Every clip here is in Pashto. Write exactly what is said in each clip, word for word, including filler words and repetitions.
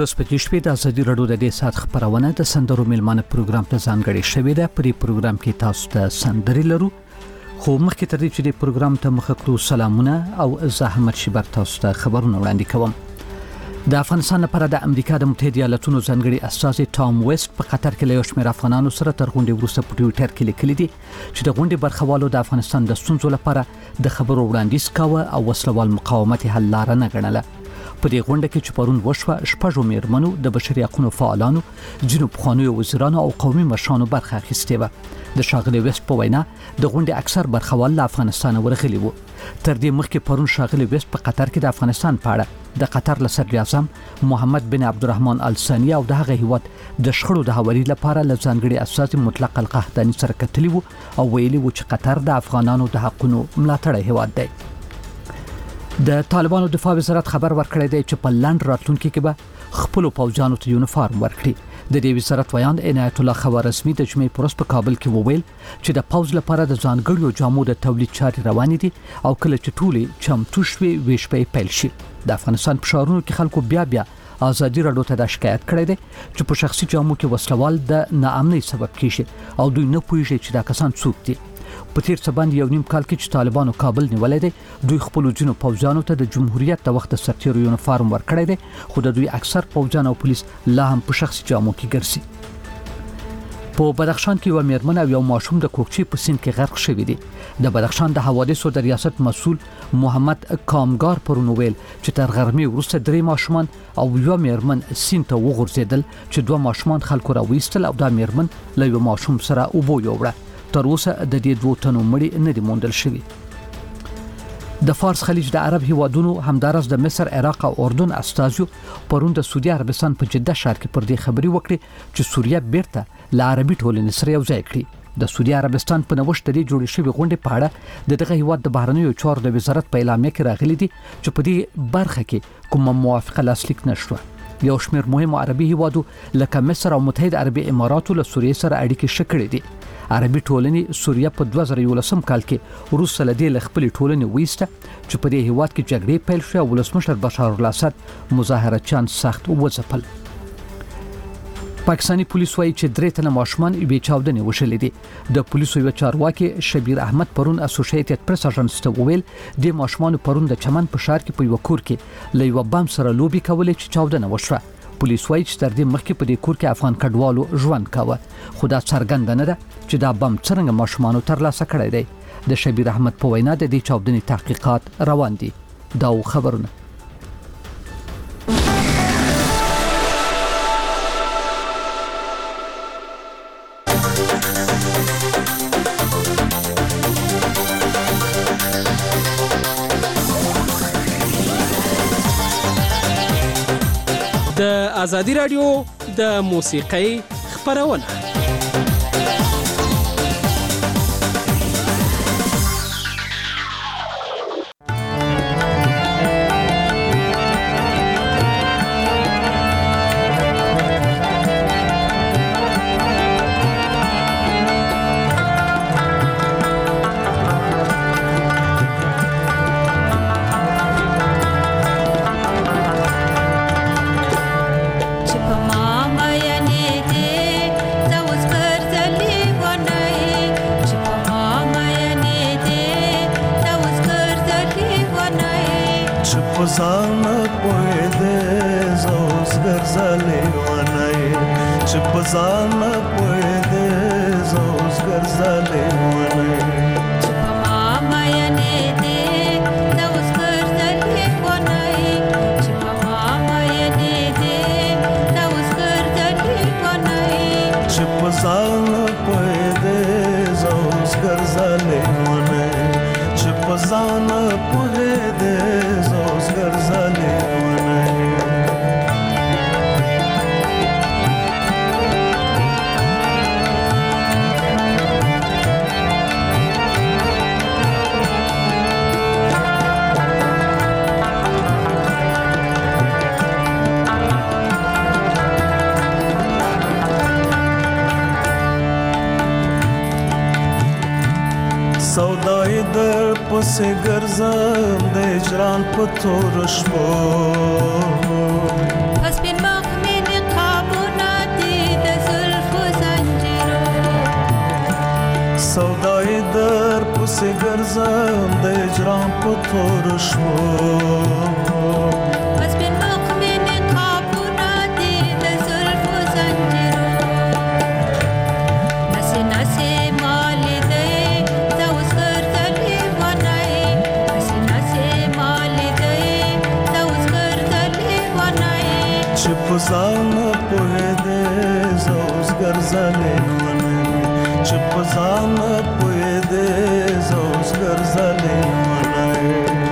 دولس بجې شپې د ازادي راډیو د دې سات خبرونه د سندرو ملمانه پروګرام ته ځانګړې شوې ده. په دې پروګرام کې تاسو ته سندري لرو، خو مخکې تر دې چې د پروګرام ته مخ کړو سلامونه او زحمت شبر تاسو ته خبرونه وړاندې کوم. د افغانستان لپاره د امریکا د متحده ایالاتونو ځانګړي استازي ټام ویست په قطر کې له یو شمېر افغانانو سره تر غونډې وروسته په ټویټر کې لیکلي دي چې د غونډې برخوالو د افغانستان د ستونزو لپاره د خبرو وړاندیز کاوه او وسلوال مقاومت حل لار نه ګڼله. په دې غونډه کې چې پرون وشوه، شپږو میرمنو، د بشري حقوقو فعالانو، ځینو پخوانیو وزیرانو او قومي مشرانو برخه اخیستې وه. د ښاغلي ویست په وینا د غونډې اکثر برخوال له افغانستان ورغلي وو. تر دې مخکې پرون ښاغلي ویست په قطر کې د افغانستان په اړه د قطر له صدر اعظم محمد بن عبدالرحمن ال ثاني او د هغه هیواد د شخړو د هواري لپاره له ځانګړي استازي مطلق القحطاني سره کتلي وو او ویلي وو چې قطر د افغانانو د حقونو ملاتړی هیواد دی. د طالبانو دفاع وزارت خبر ورکړی دی چې په لند راتلونکي کې به خپل پوځیانو ته یونیفارم ورکړي. د دې وزارت ویان عنایت الله خوارزمي د جمعې پروس په کابل کې وویل چې د پوځ لپاره د ځانګړو جامو د تولید چارې روانې دي او کله چې ټولې چمتو شوي ویشپې پیل شي. د افغانستان په ښارونو کې خلکو بیا بیا ازادي راډیو ته د شکایت کړی دی چې په شخصي جامو کې وسلوال د ناامنۍ سبب کیږي او دوی نه پوهیږي چې دا کسان څوک دي. په تیر څه باندې یو نیم کال کې چې طالبانو کابل نیولای دی، دوی خپل جنو پوځیانو ته د جمهوریت د وخت سرتیرو یونیفارم ورکړی دی، خو د دوی اکثر پوځیان او پولیس لا هم په شخصي جامو کې ګرځي. په بدخشان کې یو میرمن او یو ماشوم د کوکچې په سیند کې غرق شوی دی. د بدخشان د حوادثو د ریاست مسؤل محمد کامګار پرون ویل چې تر غرمې وروسته درې ماشومان او یو میرمن سیند ته وغورځیدل چې دوه ماشومان خلکو راوېستل او دا میرمن له یو ماشوم سره اوبو یوړه. تر اوسه د دې دوه تنو مړي نه دي موندل شوي. د فارس خلیج د عرب هیوادونو همدارس د مصر، عراق او اردن استازیو پرون د سعودي عربستان په جده ښار کې پر دې خبري وکړي چې سوریه بیرته له عربي ټولنې سره یو ځای کړي. د سعودي عربستان په نوښت د جوړې شوی غونډې په اړه د دغه هیواد د بهرنیو چارو د وزارت په اعلامیه کې راغلي دي چې په دې برخه کې کومه موافقه لاسلیک نشوه. یو شمېر مهم عربي هیوادو لکه مصر او متحده عربي اماراتو له سوریه سره اړیکې ښه کړې دي. عربي ټولنې سوریه په دوه زره یولسم کال کې وروسته له دې له خپلې ټولنې وایسته چې په دې هیواد کې جګړې پیل شوې او ولسمشر بشار الاسد مظاهرچیان سخت وځپل. پاکستاني پولیس وایي چې درې تنه ماشومان بې چاودنې وشلې دي. د پولیسو یو چارواکي شبیر احمد پرون اسوسییټډ پریس اژانس ته وویل د ماشومان پرون د چمن په ښار کې په یو کور کې له یو بم سره لوبي کولې چې چاودنه وشوه. پولیس وایي چې تر دې مخکې په دې کور کې افغان کډوالو ژوند کاوه، خو دا څرګنده نه ده چې دا بم څنګه ماشومانو ترلاسه کړی دی. د شبیر احمد په وینا د دې چاودنې تحقیقات روان دي. دا خبرونه د ازادي راډیو د موسیقۍ خبرونه. سودای در پس گرزم د اجران په تور شپو پس بین مخ سودای در پسی گرزم د اجرام په تور شو بس بین مقمین قابونا دی د زلف و زنجیرو نسی نسی مالی دی دوزگر دلی ونای نسی نسی مالی دی دوزگر دلی ونای چې په ځان پوهې دې زوزګر زلې ونای چې په ځان پوهې دې زوزګر زلې ونای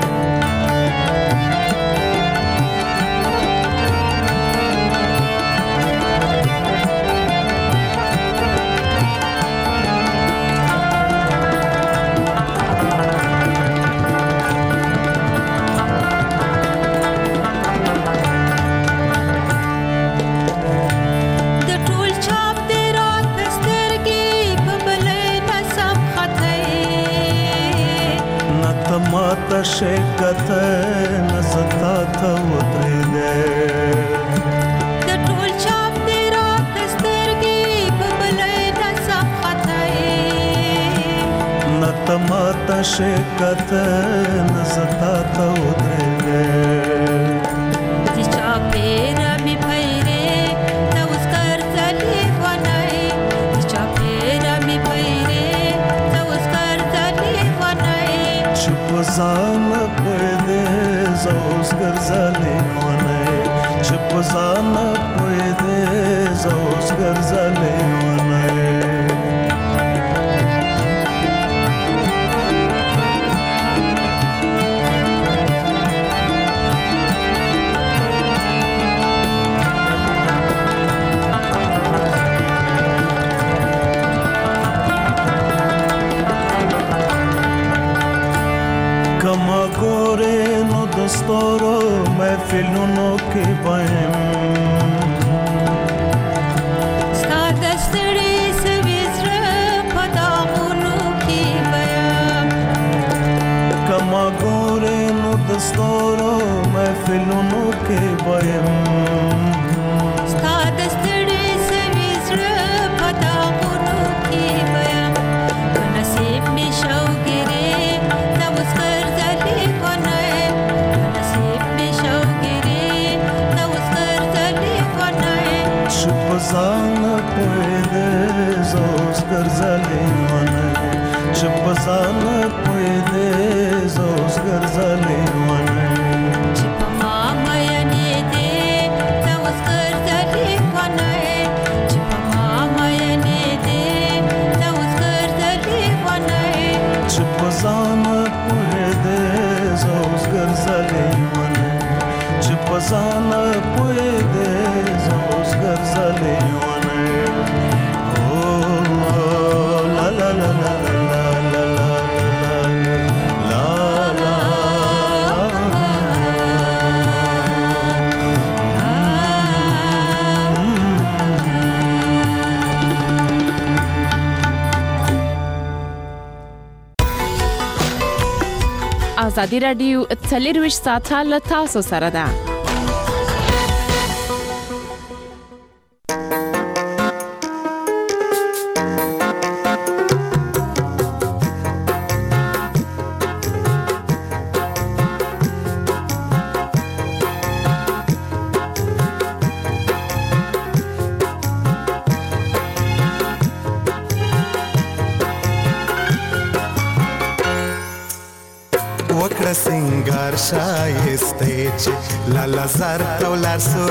شکت نزتا ته ودرېدې د ټول چاپ دی را سترګې په بلې نسم خطای نه ته ماته شکت نزتا ته ودرېدې چې چاپېره مې پیرې ته اوس ګرځلې ونای چې چاپېره مې پیرې ته اوس ګرځلې ونای چې په ځان پوهېدې زوزګر زلې ونای چې په ځان پوهېدې زوزګر زلې ونای کما ګورې نو دستورو محفلونو کې وایم ستا د ستړي سوي زړه په داغونو کې وایم کما ګورې نو دستورو محفلونو کې وایم ستا د ستړي سوي زړه په داغونو کې وایم په نصیب مې شوګیرې ته اوس ګرځلې ونای په نصیب مې شوګیرې ته اوس ګرځلې ونای چې په ځان پوهېدې زوزګر زلې ونای چې په ځان پوهېدې زوزګر زلې ونای چې په ما مینې دې ته اوس ګرځلې ونای چې په ما مینې دې ته اوس ګرځلې ونای چې په ځان پوهېدې زوزګر زلې ونای چې په ځان پوهېدې زوزګر زلې ونای او لا لا لا لا لا لا لا لا ازادي راډیو څلرویشت ساعته له تاسو سره ده. وکړه سنگار شایسته چې لالا زر تولار سو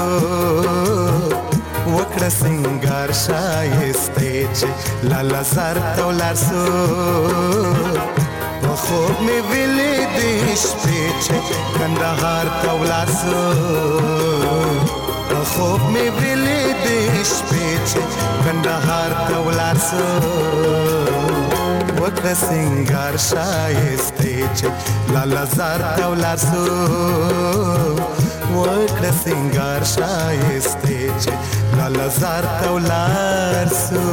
وکړه سنگار شایسته چې لالا زر تولار سو په خوب مې ویلې د شپې چې کندهار تولار سو په خوب مې ویلې د شپې چې کندهار تولار سو وکړه سنگار شایسته چې لالا زار تولار سو وکړه سنگار شایسته چې لالا زار تولار سو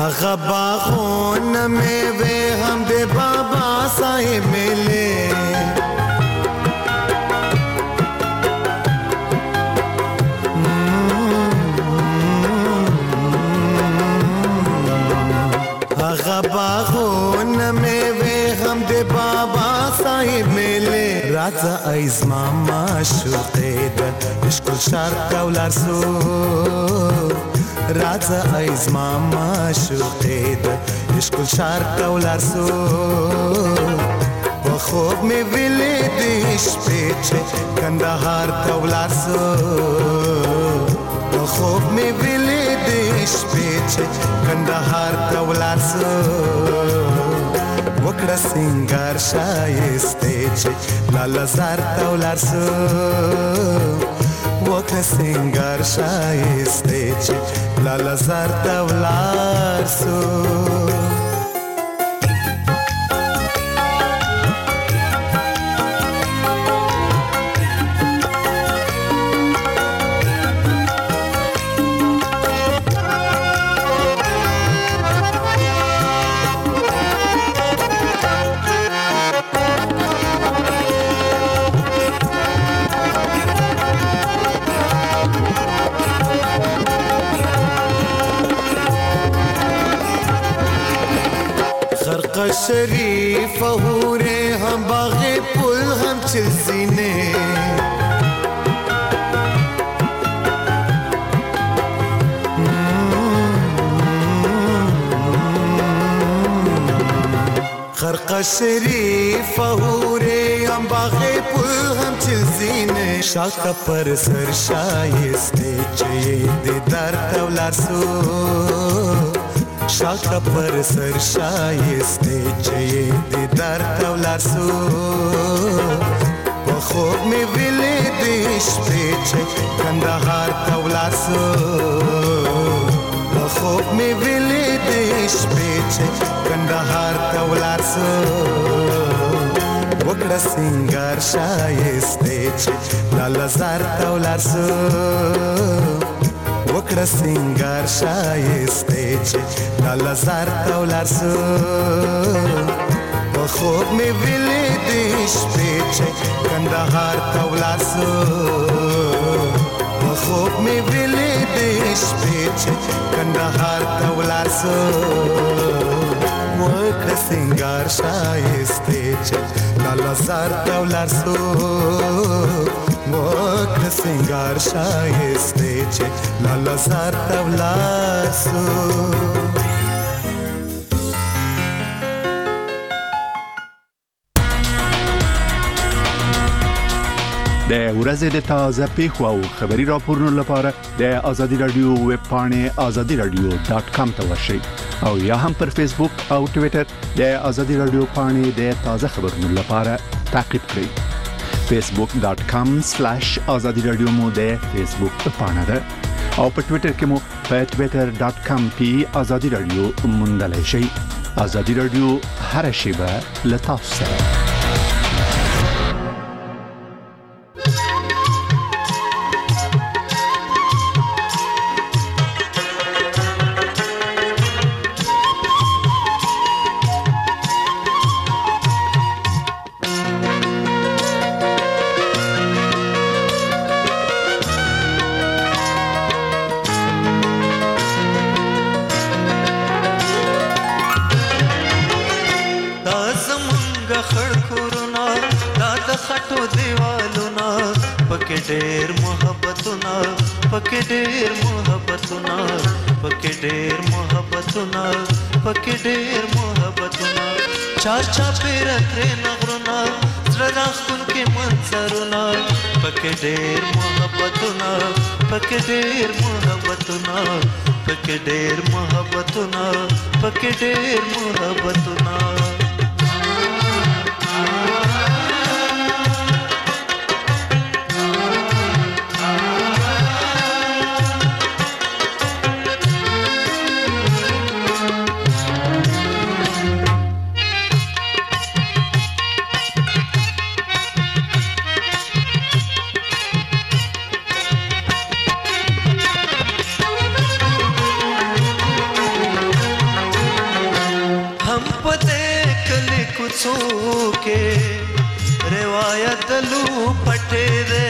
هغه باغونه میوه هم د بابا صاحب ملي هغه باغونه میوه هم د بابا صاحب ملي راځه ایز ماما شوقې د عشق شرط ولر سو راځه ایز ماما شوقې د عشق شرط ولر سو په خوب مې ویلې د شپې چې کندهار ته ولر سو په خوب مې ویلې د شپې چې کندهار ته ولر سو وکړه سنگار شایسته چې لاله زار ته ولر سو وکړه سنگار شایسته چې لاله زار ته ولر سو شریف هوره هم باغ پل هم چلزینه خرق شریف هوره هم باغ پل هم چلزینه شاک پر سر شایسته چه دی در تولر سو شاکا پر سر شایسته چه دی در تولر سو په خوب می ویلې د شپې چې کندهار تولر سو په خوب می ویلې د شپې چې کندهار تولر سو وکړه سنگار شایسته چې لاله زار تولر سو وکړه سنگار شایسته چې لاله زار ته ولر سو په خوب مې ویلې د شپې چې کندهار ته ولر سو په خوب مې ویلې د شپې چې کندهار ته ولر سو وکړه سنگار شایسته چې لاله زار ته ولر سو وکړه سنگار شایسته چې لاله زار ته ولر سو د ورځې د تازه پیښو او خبري راپورونو لپاره د آزادي رادیو ویب پاڼې آزادي رادیو ډاټ کام ته ورشئ او یا هم پر فیسبوک او ټوئیټر د آزادي رادیو پاڼې د تازه خبرونو لپاره تعقیب کړئ فیسبوک ډاټ کام سلیش آزادي رادیو مو د فیسبوک پاڼه ده او په ټوئیټر کې مو په ټوئیټر ډاټ کام پی آزادي رادیو موندلای شئ آزادي رادیو هر شیبه له تاسو سره ډېر محبتونه پکې ډېر محبتونه پکې ډېر محبتونه پکې ډېر محبتونه چار چا پیر تر نغرونه زړه راخون کې منظرونه پکې ډېر محبتونه پکې ډېر محبتونه پکې ډېر محبتونه پکې ډېر محبتونه څوکې روایت دلو پټې ده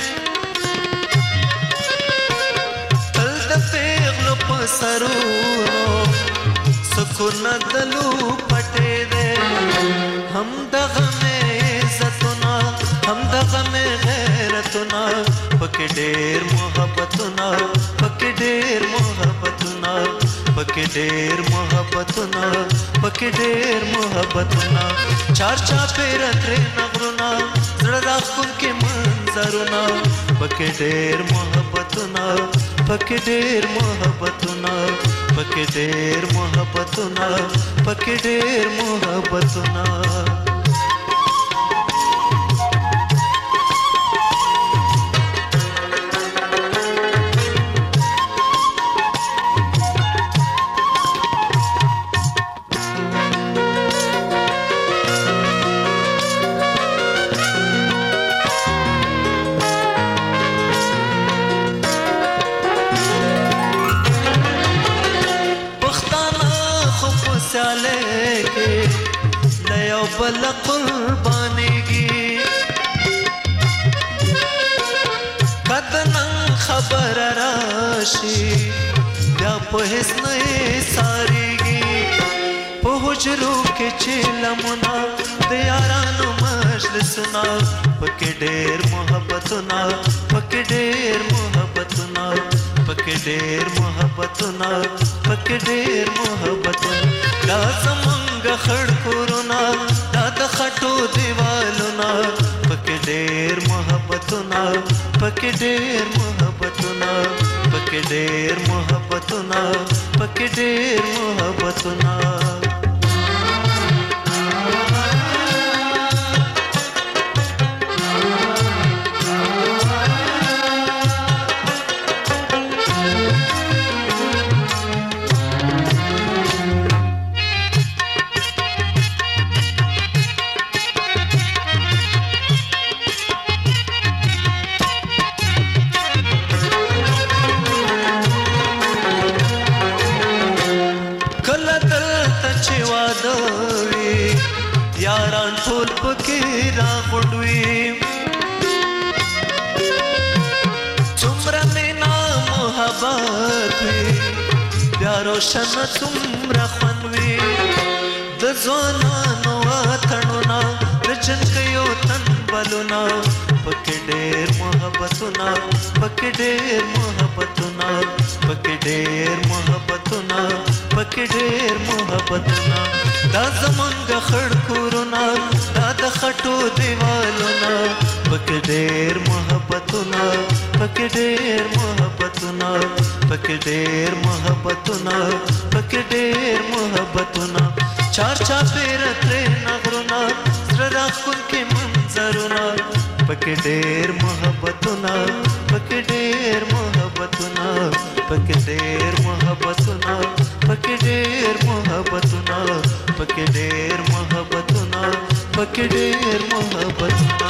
تل د پیغلو په سرونو سکون دلو پټې ده هم دغه مې عزتونه هم دغه مې غیرتونه پکې ډېر محبتونه پکې ډېر محبتونه پکې ډېر محبتونه پکې ډېر محبتونه چار چا پیر ترې نغرونه زړه راښکونکي منظرونه پکې ډېر محبتونه پکې ډېر محبتونه پکې ډېر محبتونه پکې ډېر محبتونه بل قربانیږي کدنن خبر راشي بیا په هیڅ نه ساريږي په حجرو کې چې لمونه د یارانو مجلسونه پکې ډېر محبتونه پکې ډېر محبتونه پکې ډېر محبتونه پکې ډېر محبتونه دا زمونږ خړ کورونه دا د خټو دیوالونه پکې ډېر محبتونه پکې ډېر محبتونه پکې ډېر محبتونه پکې ډېر محبتونه یاران ټول پکې راغونډوي څومره مینا محبت وي بیا روشن څومره خوند وي د ځوانانو اتڼونه د جنکیو تنبلونه پکې ډېر محبتونه پکې ډېر محبتونه پکې ډېر محبتونه پکې ډېر محبتونه دا زمونږ خړ کورونه دا د خټو دیوالونه پکې ډېر محبتونه پکې ډېر محبتونه پکې ډېر محبتونه پکې ډېر محبتونه چار چا پیر ترې نغرونه زړه راښکونکي منظرونه پکې ډېر محبتونه پکې ډېر محبتونه پکې ډېر محبتونه پکې ډېر محبتونه پکې ډېر محبتونه پکې ډېر محبتونه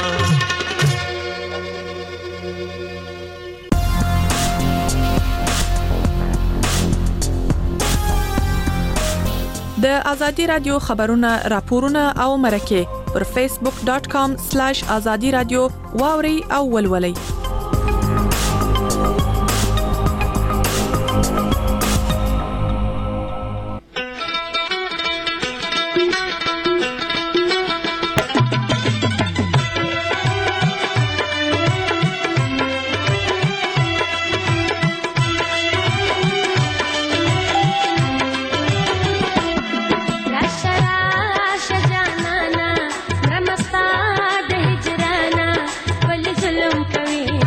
د ازادي رادیو خبرونه راپورونه او مرکه پر فیسبوک ډاٹ کام سلیش ازادي رادیو واوري او ولولئ कवी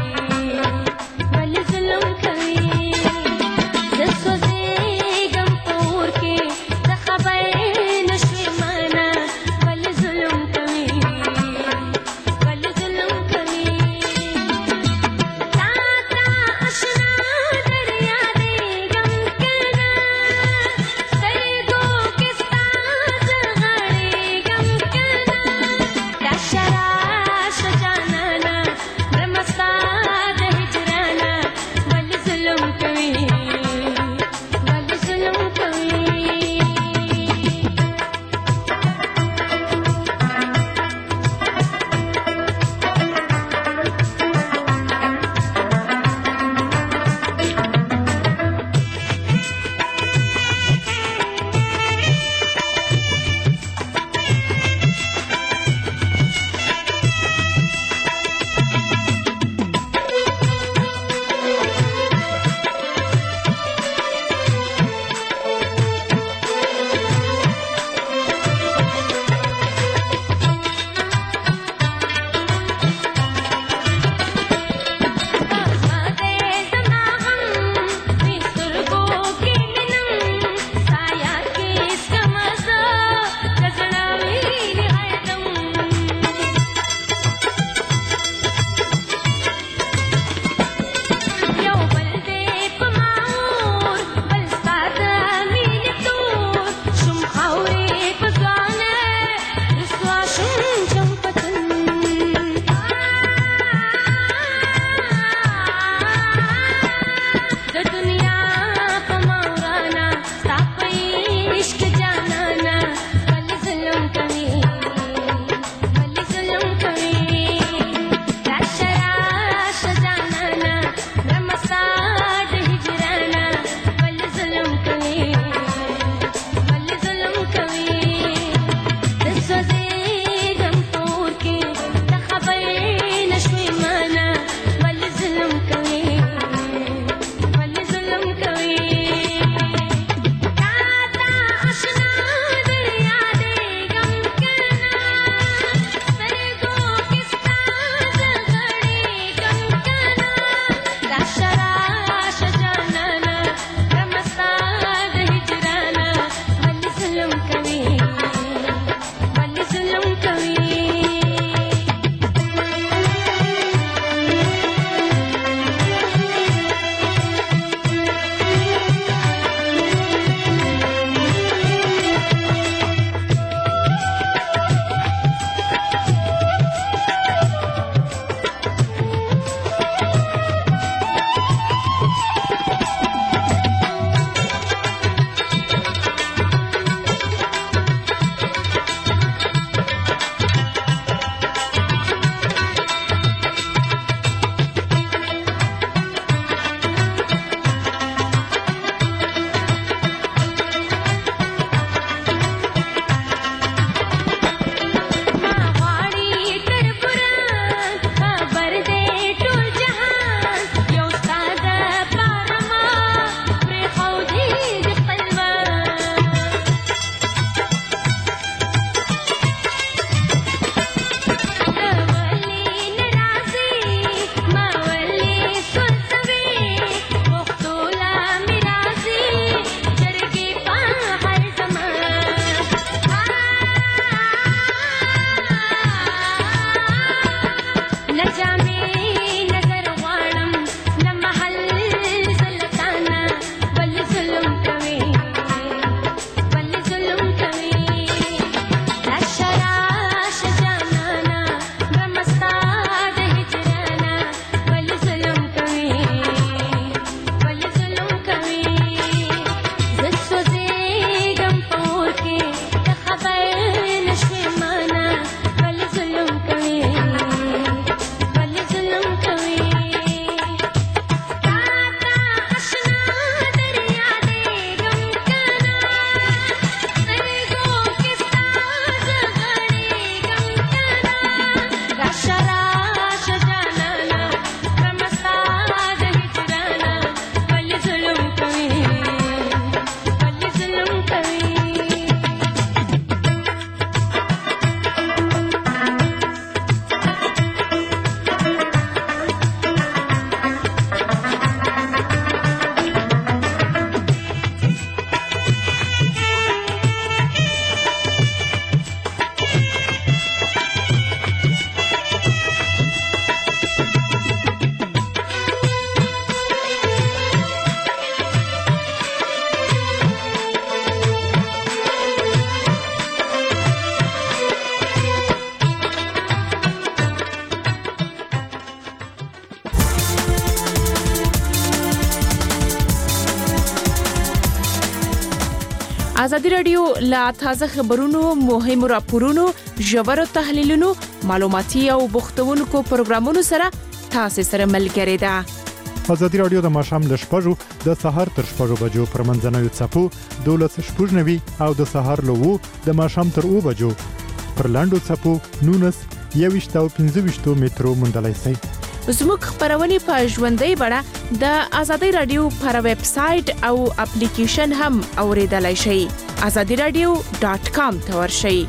ازادي رادیو لا تازه خبرونو مهمو راپورونو ژورو تحلیلونو معلوماتي او بوختونکو پروګرامونو سره تاسو سره ملګری ده. ازادي رادیو د ماشام ل شپږو د سحر تر شپږو بجو پر منځنوي چپو دولس شپږنوي او د سحر له وو د ماشام تر او بجو پر لاندو چپو نونس یويشت او پنځه ویشت میټرو مندلای سي. زموږ خبرونه په ژوندۍ بڼه د ازادي رادیو پر ویب سټ او اپلیکیشن هم اوریدلای شئ. azadi radio dot com ته ورشئ.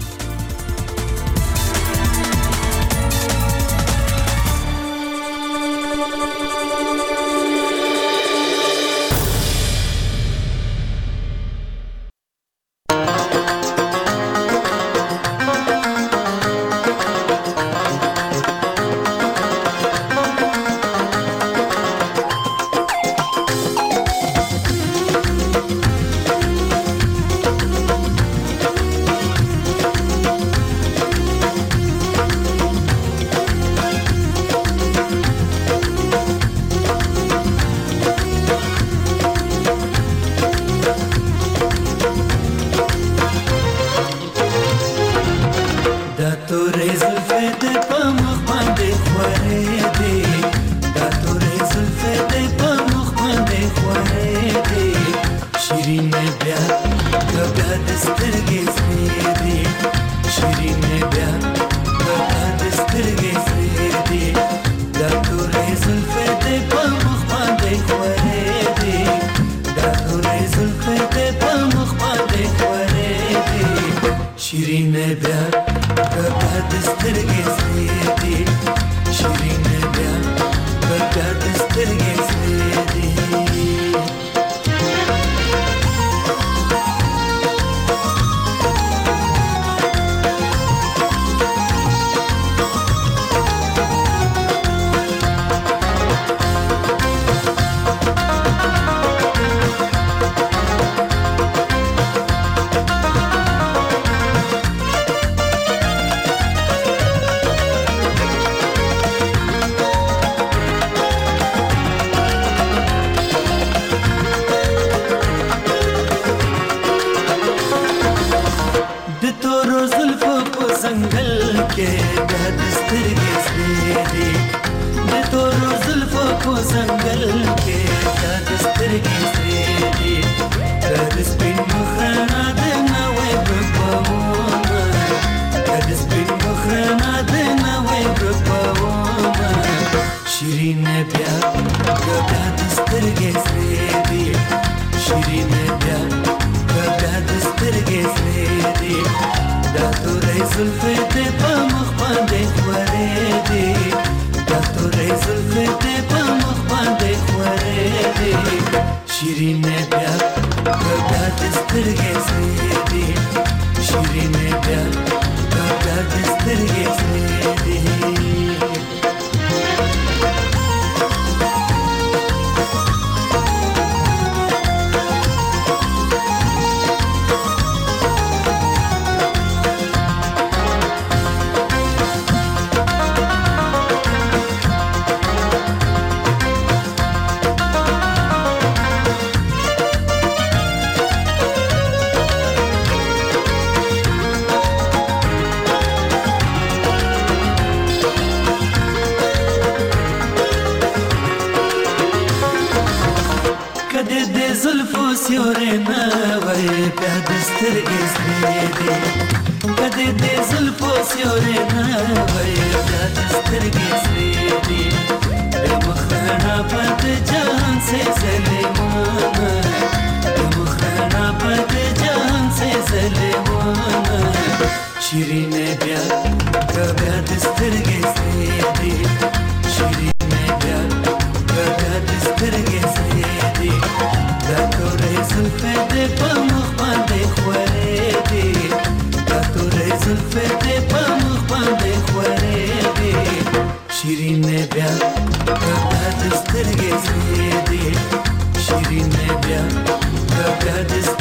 Shirin bia, kabla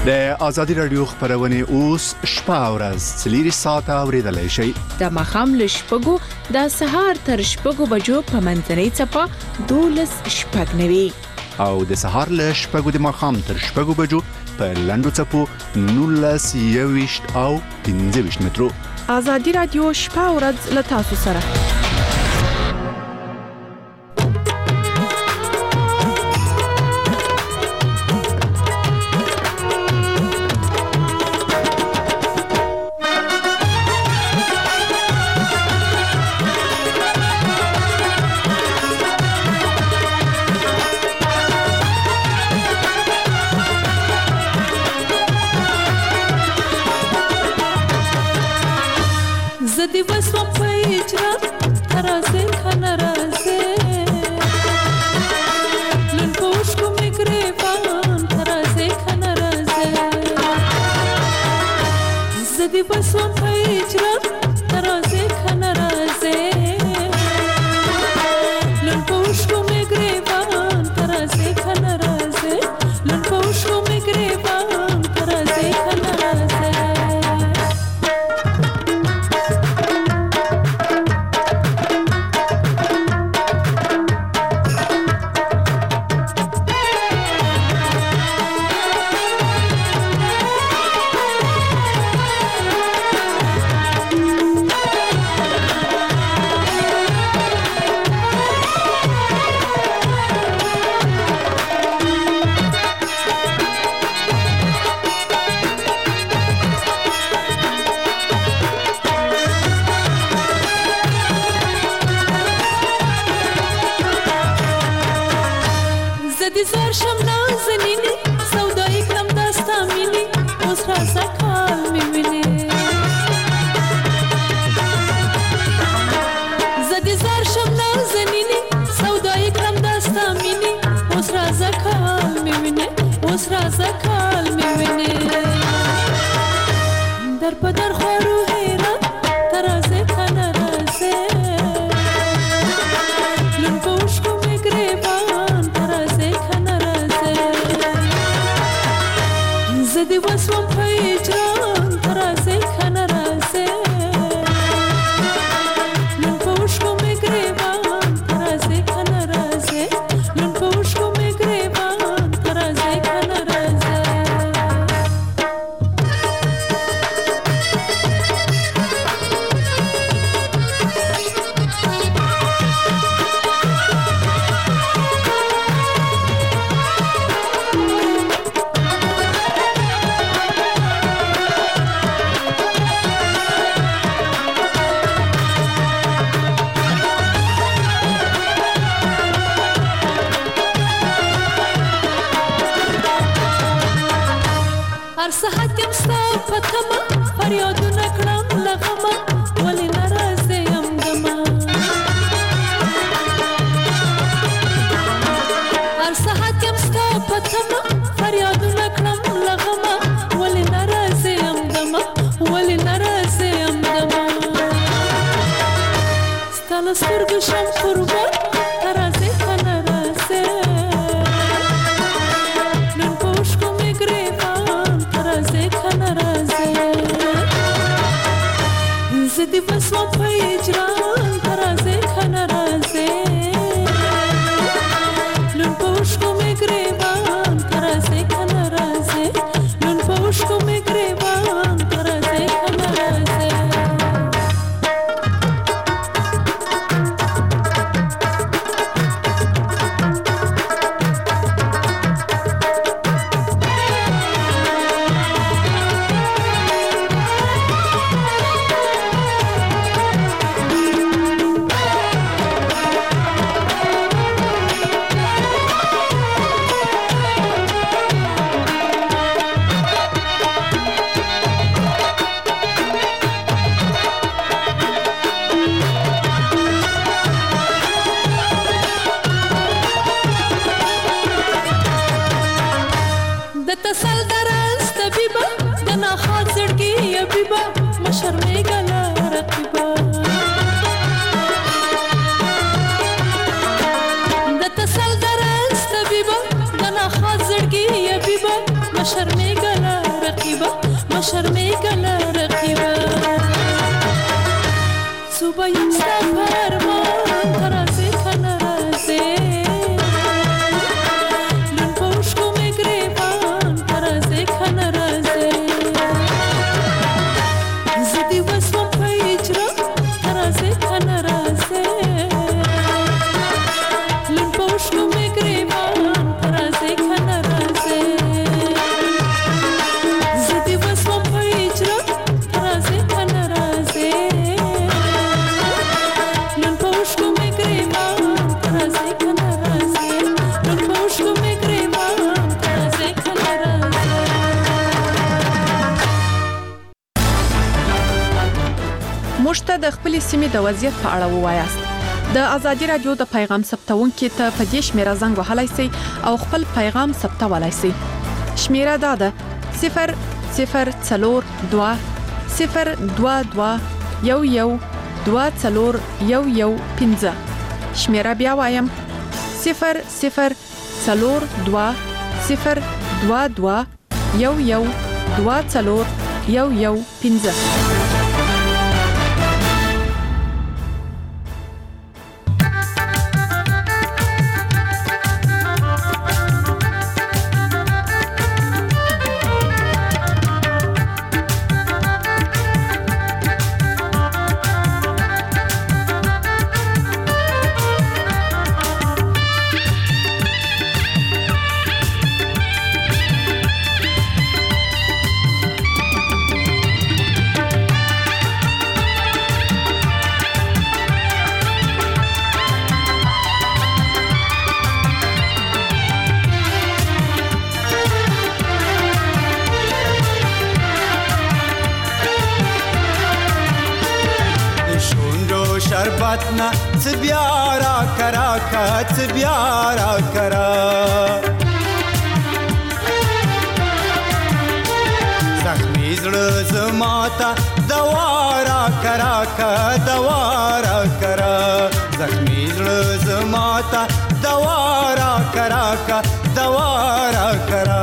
د ازادي رادیو خبرونه اوس شپه او ورځ څلوري ساعته اوریدلای شئ. د مخام لشپګو د سهار تر شپږو بجو په منځنۍ چپه دولس شپږ نوي او د سهار له شپږو د مخام تر شپږو بجو په لندو چپو نولس یويشت او پنځه ویشت مترو. ازادي رادیو شپه او ورځ له تاسو سره. زدی وسوم په اجرا ترازه خنرازه لن پوش کو میگریوان ترازه خنرازه زدی وسوم په اجرا ترازه خنرازه لن پوش کو میگریوان ترازه خنرازه لن پوش کو میگریوان ترازه خنرازه زار شم نازنینی سودایی کم دستا مینی اوز رازا کال میبینی زدی زار شم نازنینی سودایی کم دستا مینی اوز رازا کال میبینی اوز رازا کال میبینی در پدر خورو حیران ترازه خنرازه لن پوش کو میگریبان ترازه زدی وسوم په اجرام ترازه خنرازه لن پوش کو میگریبان ترازه خنرازه لن پوش کو میگریبان ترازه خنرازه هر ساعت یم ستا پتما فریادونه کړم لغمه ولې ناراضه یم دما هر ساعت یم ستا پتما فریادونه کړم لغمه ولې ناراضه یم دما ولې ناراضه یم دما ستا له سترګو شم قربان ترازه خنرازه نن پوش کو میگریبان ترازه خنرازه زدی وسوم په اجرام ترازه خنرازه لن پوش کو میگریبان ترازه خنرازه لن پوش کو میگریبان ترازه خنرازه تسل درس طبيبة دنا خاطر کی حبیبا مشرمېږه له رقیبا د تسل درس طبيبه دنا خاطر کی حبیبا مشرمېږه له شرمېږه له رقیبه صبح یم ستا په ارمان ته راځې که نه راځې لوند په اوښکو مې ګریوان ته راځې که نه راځې زه دې وسوم په هجره ته راځې که نه راځې لوند په اوښکو مې ګریوان ته راځې که نه راځې زه دې وسوم په هجره ته راځې که نه راځې لوند په اوښکو مې ګریوان ته راځې که نه راځې لوند په اوښکو مې ګریوان ته راځې که نه راځې موږ ته د خپلې سیمې د وضعیت په اړه ووایاست د ازادي رادیو د پیغام ثبتونکو ته په دې شمیره زنګ وهلای شئ او خپل پیغام ثبتولای شئ شمیره دا ده صفر صفر څلور دوه صفر دوه دوه یو یو دوه څلور یو یو پنځه شمیره بیا وایم صفر صفر څلور دوه صفر دوه دوه یو یو دوه څلور یو یو پنځه شربتنا تبيارا كراكا تبيارا كرا زخمي زړه زماتا دوارا كراكا دوارا كرا زخمي زړه زماتا دوارا كراكا دوارا كرا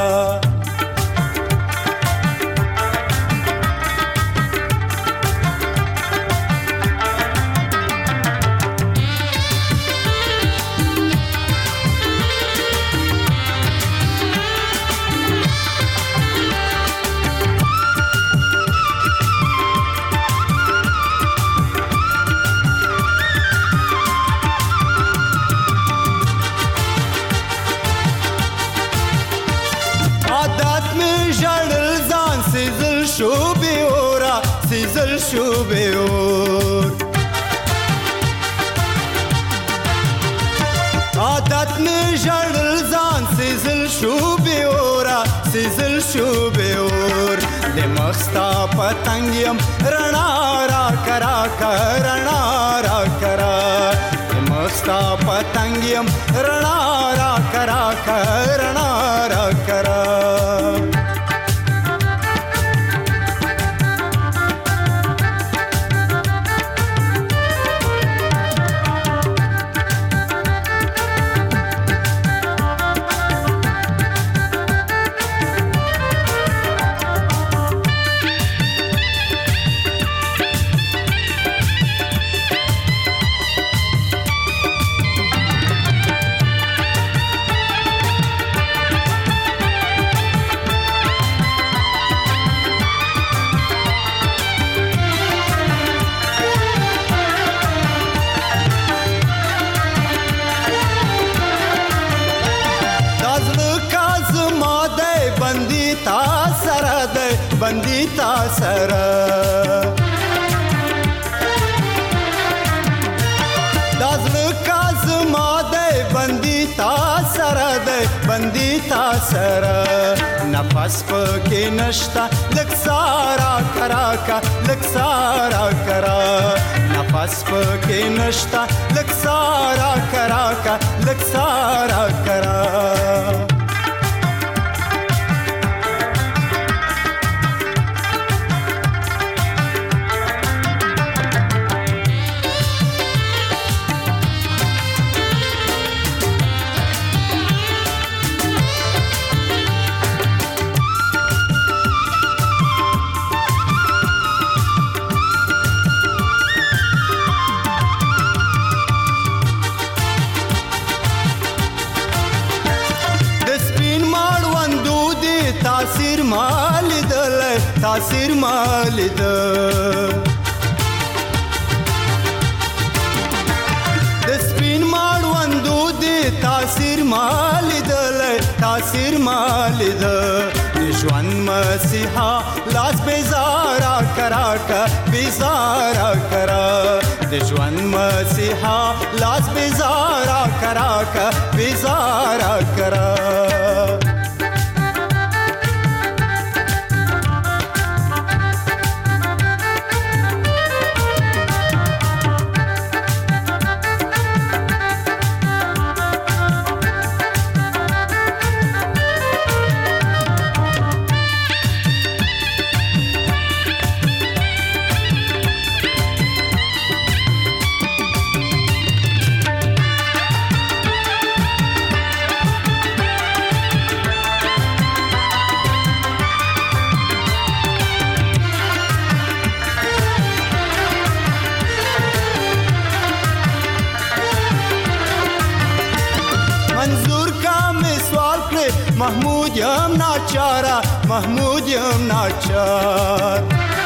سيزل شو بيور عادت میں جڑل زان سيزل شو بيورا سيزل شو بيور دمخستا پتنگیم رنا را کرا کرنا را کرا دمخستا پتنگیم رنا را کرا کرنا را کرا बंदीता सर दाजल काज़मा दे बंदीता सर दे बंदीता सर नफस के नश्ता लग सारा करा का लग सारा करा नफस के नश्ता लग सारा करा का लग सारा करा تاثیر مالید د سپین ماړوندو د تاثیر مالید تاثیر مالید د ژوند مسیحا لاس بیزارا کرا کا بیزارا کرا د ژوند مسیحا لاس بیزارا کرا کا بیزارا کرا محمود یم ناچارا محمود یم ناچار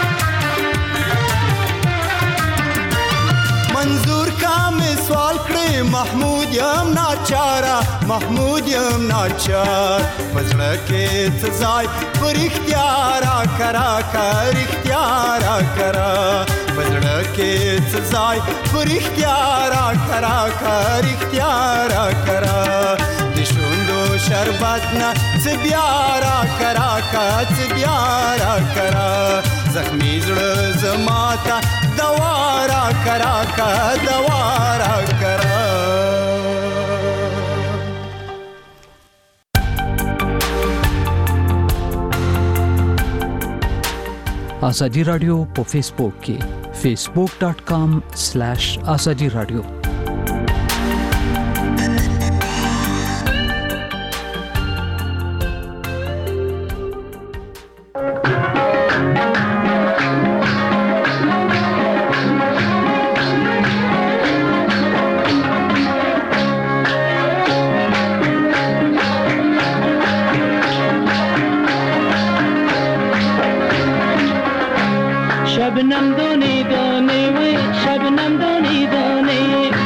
منظور کا میں سوال کړی محمود یم ناچارا محمود یم ناچار پزړه کې څه ځای پر اختیارا کرا کر اختیارا کرا پزړه کې څه ځای پر اختیارا کرا کر اختیارا کرا شوندو شربت نه زبیارا کرا کا زبیارا کرا زخمی زړه زماتا دوارا کرا کا دوارا کرا آزادی رادیو په فیسبوک کې facebook dot com slash azadi radio Shabnam दोने दोने वे शबनम दोने दोने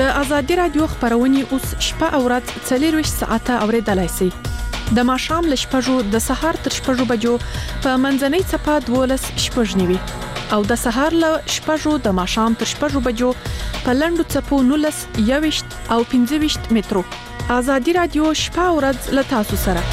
د ازادي رادیو خبرونه اوس شپه او ورځ څلور ساعته اوریدلای شئ د ماښام ل شپږو د سهار تر شپږو بجو په منځنۍ صفه دولس شپږنیوي او د سهار ل شپږو د ماښام تر شپږو بجو په لندو صفو نولس یويشت او پنځه ویشت مترو ازادي رادیو شپه او ورځ ل تاسو سره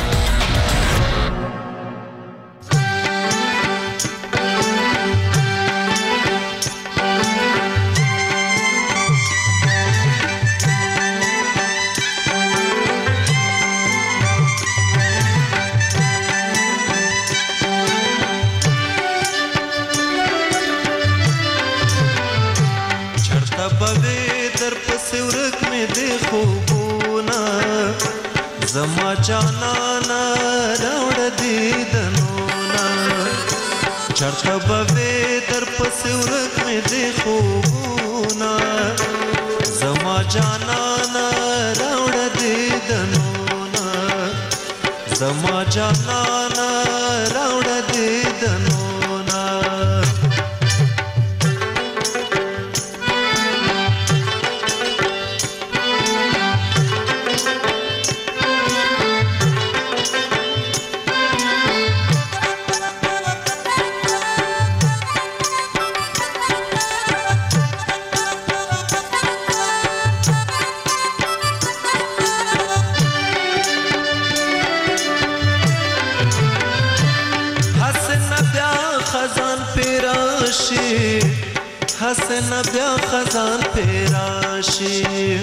زما جانانا راوړ دې دنونا چرته به در پسې ورک مې دې خوبونا زما جانانا راوړ دې دنونا زما جانانا راوړ دې دنونا حسن بیا خزان پیراشی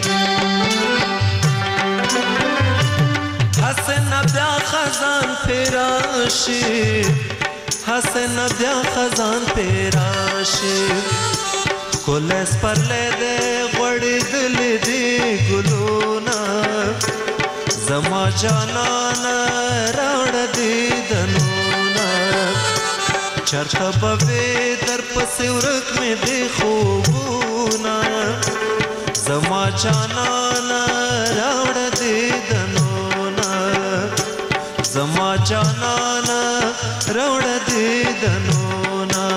حسن بیا خزان پیراشی حسن بیا خزان پیراشی کولس پر لے دے غړی دل دی ګلونا زما جانانا راوړ دی دنونا چرته به در پسې ورک مې دې خوبونا زما جانانا راوړ دې دنونا زما جانانا راوړ دې دنونا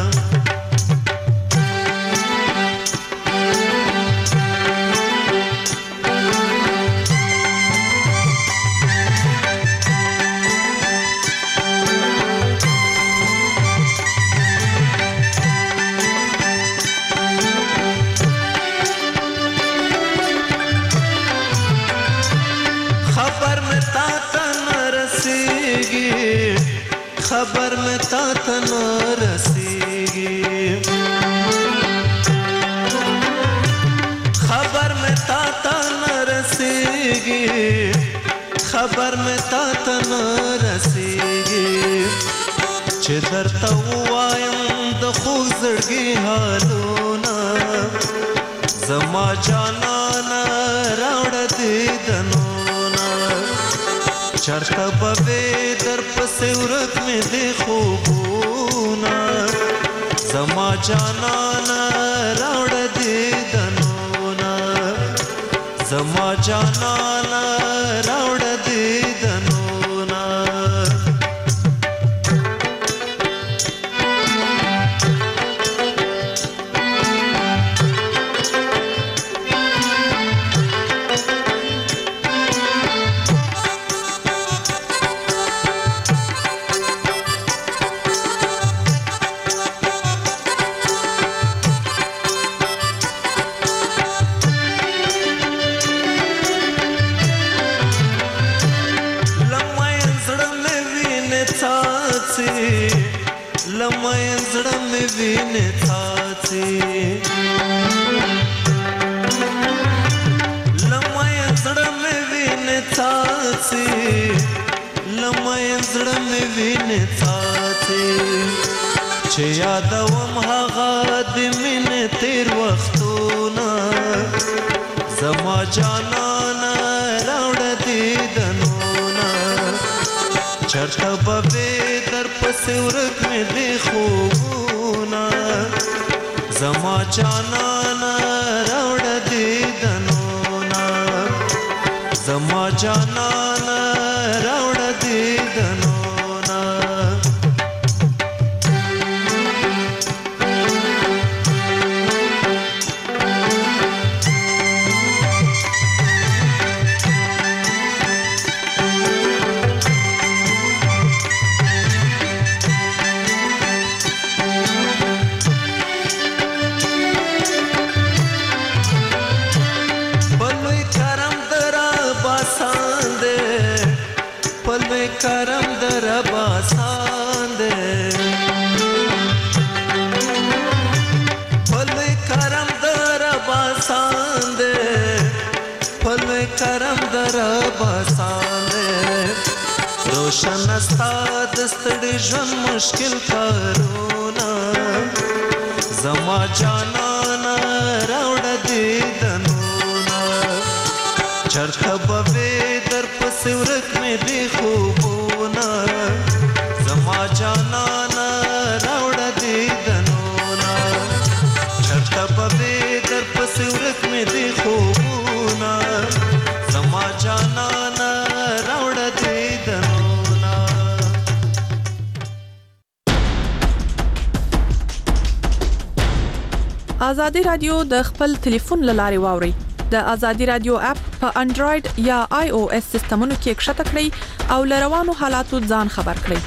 खबर में तातन रसीगी खबर में तातन रसीगी खबर में तातन रसीगी چې درته وایم د خوږ زړګي حالونه زما جانانا راوړ دې دنونا چرته به در پسې ورک مې دې خوبونا زما جانانا راوړ دې دنونا زما جانانا راوړ دې دنونا لمای زړه مې وینې څاڅي لمای زړه مې وینې څاڅي لمای زړه مې وینې څاڅي چې یادوم هغه د مینې تیر وختونه زما جانانا راوړ دې دنونا چرته به در پسې ورک مې دې خوبونه زما جانانا راوړ دې دنونا زما جانانا راوړ دې دنونا رب آسان روشن استا دستړي ژوند مشکل کارونه زما جانانا راوړ دې دنونه چرته به در پس ورک مې دې خوبونه زما جانانا راوړ دې دنونه چرته به در پس ورک مې دې خوبونه زما جانانا راوړ دې دنونه. ازادي رادیو د خپل ټلیفون لارې واوري د ازادي رادیو اپ په انډراید یا آی او اس سیستمونو کې ښکته کړئ او لروانو حالاتو ځان خبر کړئ.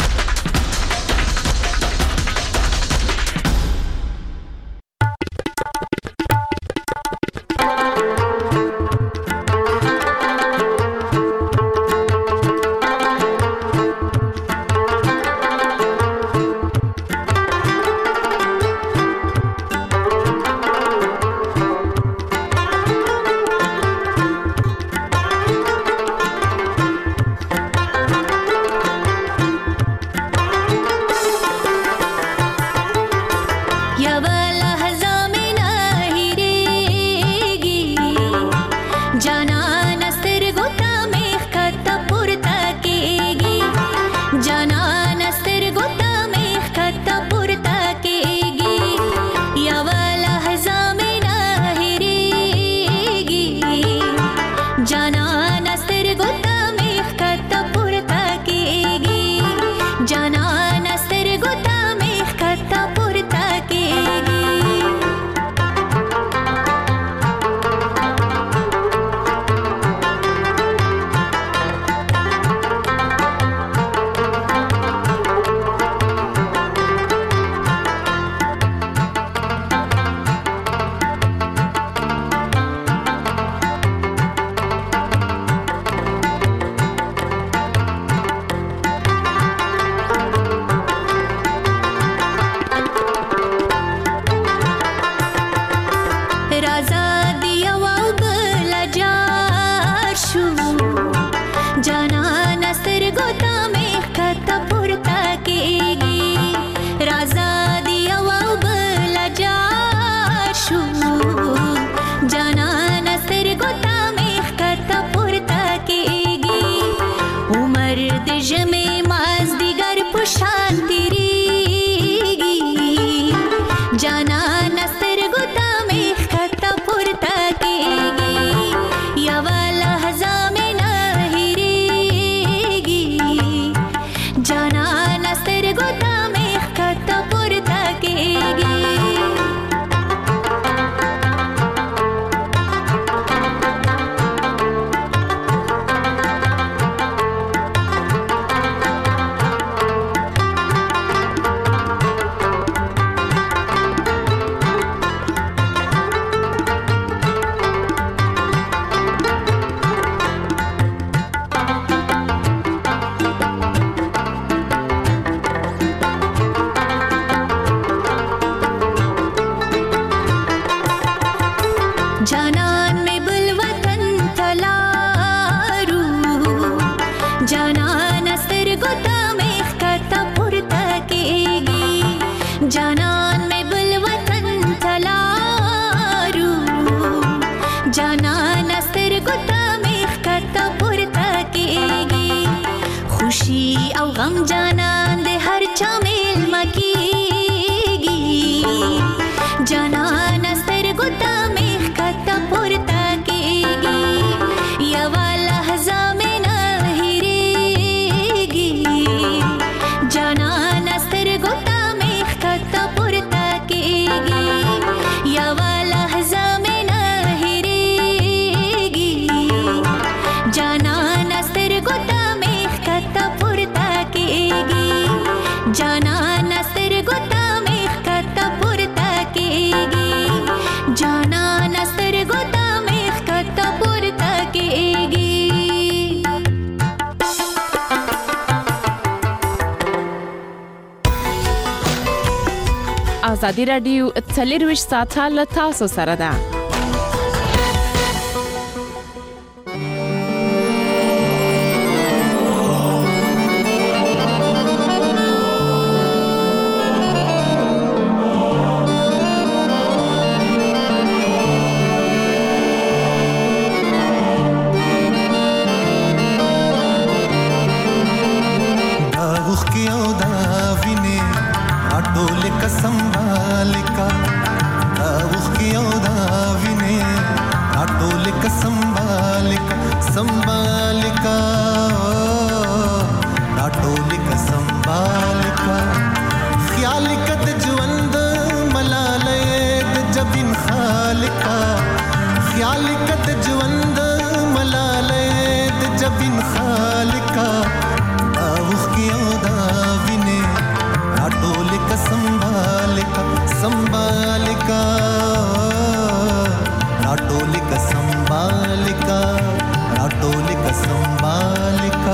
ازادي رادیو څلورویشت ساعته له تاسو سره ده. خالقا خیال کد ژوند ملاله د جبین خالقا اوخ کیو دا وینه راټول ک سنبالکا سنبالکا راټول ک سنبالکا راټول ک سنبالکا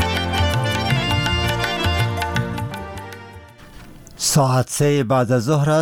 ساعت سه بعد از ظهر